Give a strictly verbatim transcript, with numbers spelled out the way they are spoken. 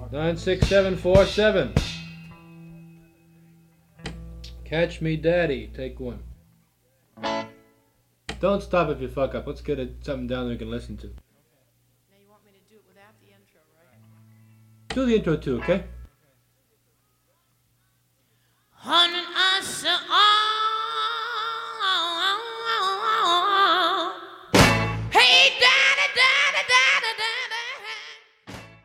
nine six seven four seven. Catch Me Daddy, take one. Don't stop if you fuck up. Let's get it, something down that we can listen to. Now you want me to do it without the intro, right? Do the intro too, okay?